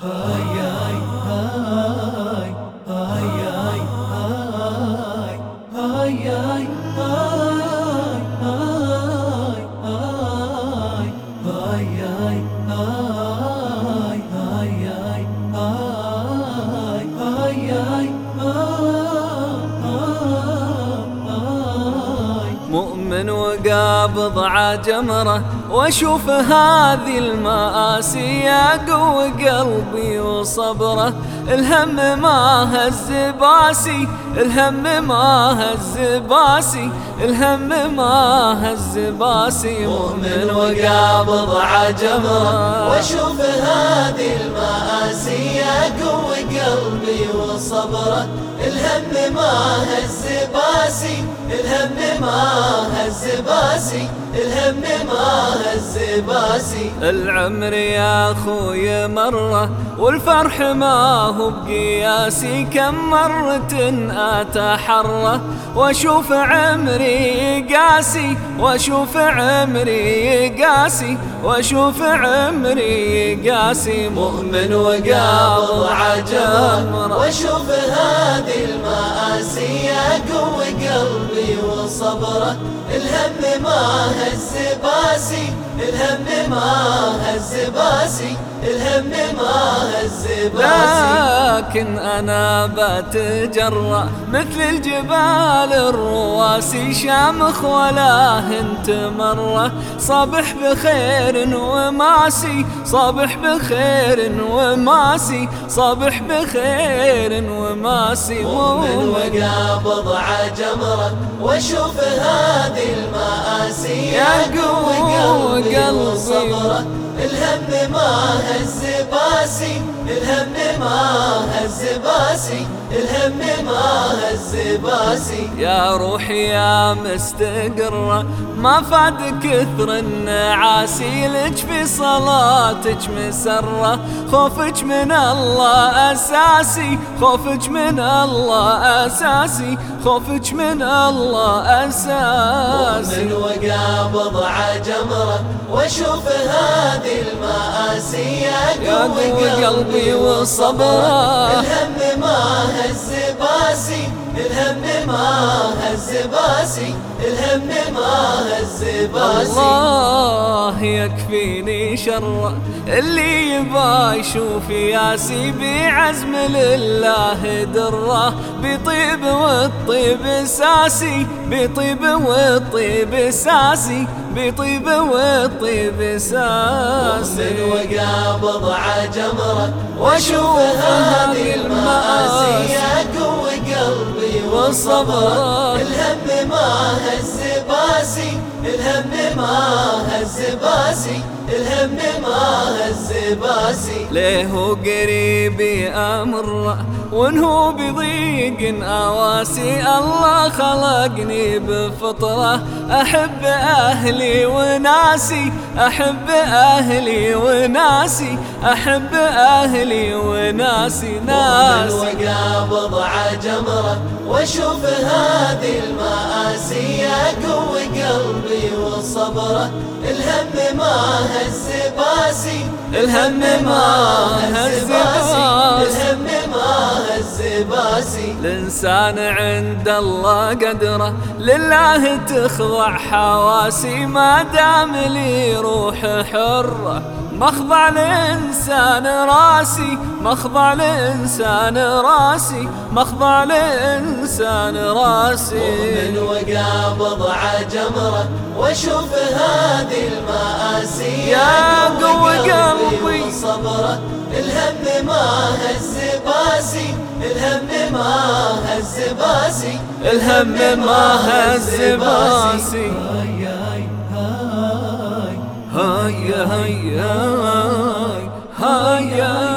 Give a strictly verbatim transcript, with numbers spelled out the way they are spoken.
مؤمن وقابض عجمره واشوف هذه المآسي يقوي قلبي وصبره. الهم ما هز باسي، الهم ما هز باسي، الهم ما هز باسي. مؤمن وقابض عجمره واشوف هذه المآسي يقوي قلبي وصبره. الهم ما هز باسي، الهم ما هز باسي، الهم ما هز باسي. العمر يا خوي مره والفرح ما هو بقياسي، كم مرة أتحرى واشوف عمري قاسي، واشوف عمري قاسي، واشوف عمري قاسي. مؤمن وقابض عجمره واشوف هذه المآسي يقوي قلبي وصبره. الهم ما هز باسي، الهم ما هز باسي، الهم ما هز باسي. لكن أنا بتجرأ مثل الجبال الرواسي، شامخ ولا هنت مرة، صبح بخير وماسي، صبح بخير وماسي، صبح بخير وماسي. مؤمن وقابض عجمره واشوف هذه المآسي يقوي قلبي وصبره. الهم ما هز باسي، الهم ما هز باسي، الهم ما هز باسي. يا روحي يا مستقرة ما فاد كثر النعاسي، لك في صلاتك مسرة، خوفك من الله أساسي، خوفك من الله أساسي، خوفك من الله أساسي. مؤمن وقابض عجمره واشوف هذه المآسي يقوي قلبي وصبره. الهم ما هز باسي، الهم ما هز باسي، الهم ما هز باسي. الله يكفيني شر اللي يبا يشوف ياسي، بعزم لله دره، بطيب والطيب ساسي، بطيب والطيب ساسي، بطيب والطيب ساسي. مؤمن وقابض عجمره واشوف هذه المآسي يقوي قلبي وصبره. الهم ما هز باسي، الهم ما هز باسي، الهم ما هز باسي. ليه قريبي أمر وانهو بضيق أواسي، الله خلقني بفطرة أحب أهلي وناسي، أحب أهلي وناسي، أحب أهلي وناسي ناسي. مؤمن وقابض عجمره واشوف هذه المآسي يقوي قلبي وصبره. الهم ما هز باسي، الهم ما هز باسي، الهم ما هز باسي. الإنسان عند الله قدره، لله تخضع حواسي، ما دام لي روح حرة مخضع الإنسان راسي، مخضع الإنسان راسي، مخضع الإنسان راسي. مؤمن وقابض عجمره واشوف هذه المآسي يا قوي قلبي وصبره. الهم ما هز باسي، الهم ما هز باسي، الهم ما هز باسي. هيا هيا هيا